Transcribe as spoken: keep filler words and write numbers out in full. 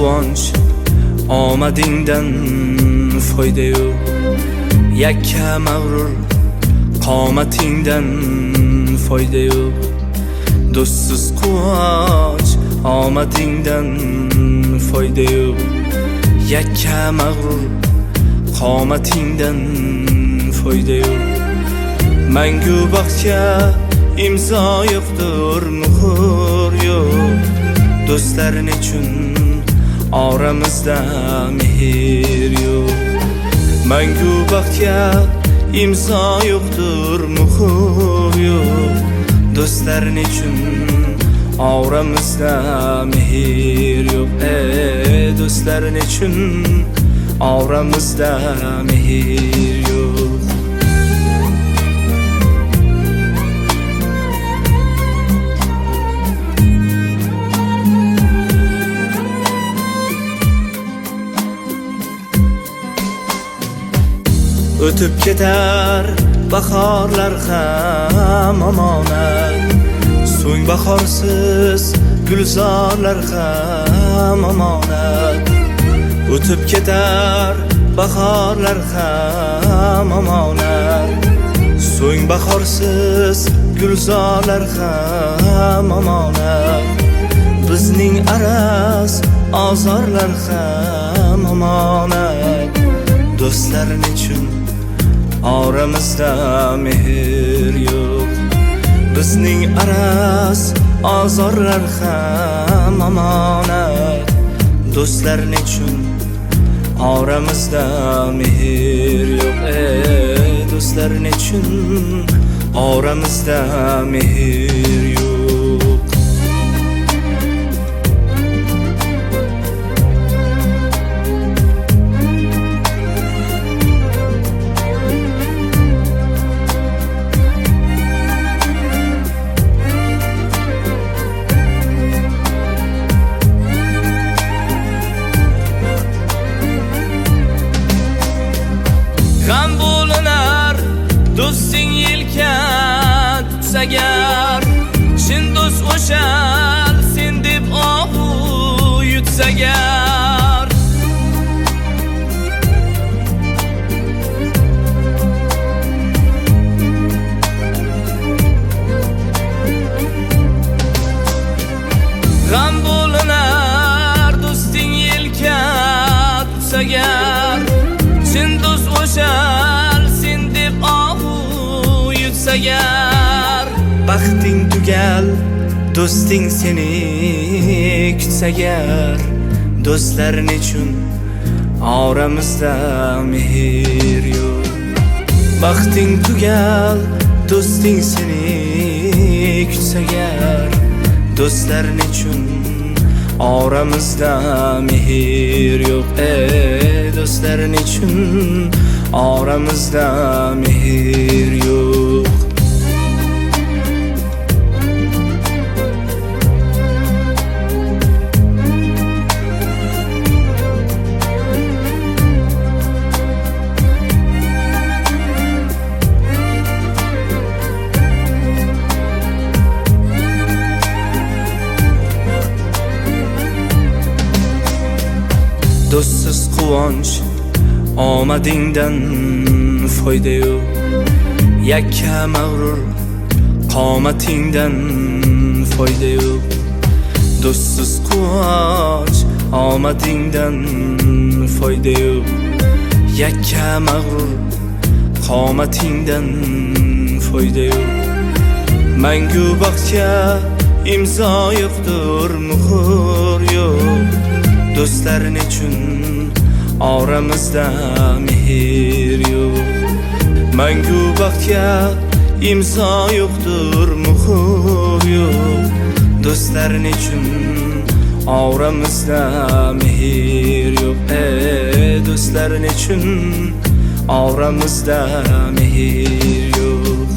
quvonch omadingdan foyda yo'q. Yakka mag'rur qomatingdan foyda yo'q. Do'stsiz quvonch omadingdan foyda yo'q. Yakka mag'rur qomatingdan foyda yo'q. Mangu baxtga imzo yo'qdir, muhr yo'q. Do'stlaring uchun oramizda mehr yo'q. Mangu baxtga imzo yo'qdir, muhr yo'q. Do'stlaring uchun oramizda mehr yo'q. Ey do'stlaring uchun oramizda mehr yo'q. O'tib ketar bahorlar ham omonat, so'ng bahorsiz gulzorlar ham omonat. O'tib ketar bahorlar ham omonat, so'ng bahorsiz gulzorlar ham omonat. Bizning araz ozorlar ham omonat. Do'stlaring uchun oramizda mehr yo'q. Bizning araz ozorlar ham omonat. Do'stlaring uchun oramizda mehr yo'q. Ey do'stlaring uchun oramizda mehr yo'q. G'am bo'linar do'sting yelka tutsagar, chin do'st o'shal sen deb ohu yutsagar. G'am bo'linar do'sting yelka tutsagar, chin do'st o'shal sen deb ohu yutsagar. Baxting tugal do'sting seni kutsagar. Do'stlaring uchun oramizda mehr yo'q. Baxting tugal do'sting seni kutsagar. Do'stlaring uchun oramizda mehr yo'q. Ey do'stlaring uchun oramizda mehr yo'q. Do'stsiz quvonch omadingdan foyda yo'q. Yakka mag'rur qomatingdan foyda yo'q. Do'stsiz quvonch omadingdan foyda yo'q. Yakka mag'rur qomatingdan foyda yo'q. Mangu baxtga imzo yo'qdir, muhr yo'q. Do'stlaring uchun oramizda mehr yo'q. Mangu baxtga imzo yo'qdir, muhr yo'q. Do'stlaring uchun oramizda mehr yo'q. Ey do'stlaring uchun oramizda mehr yo'q.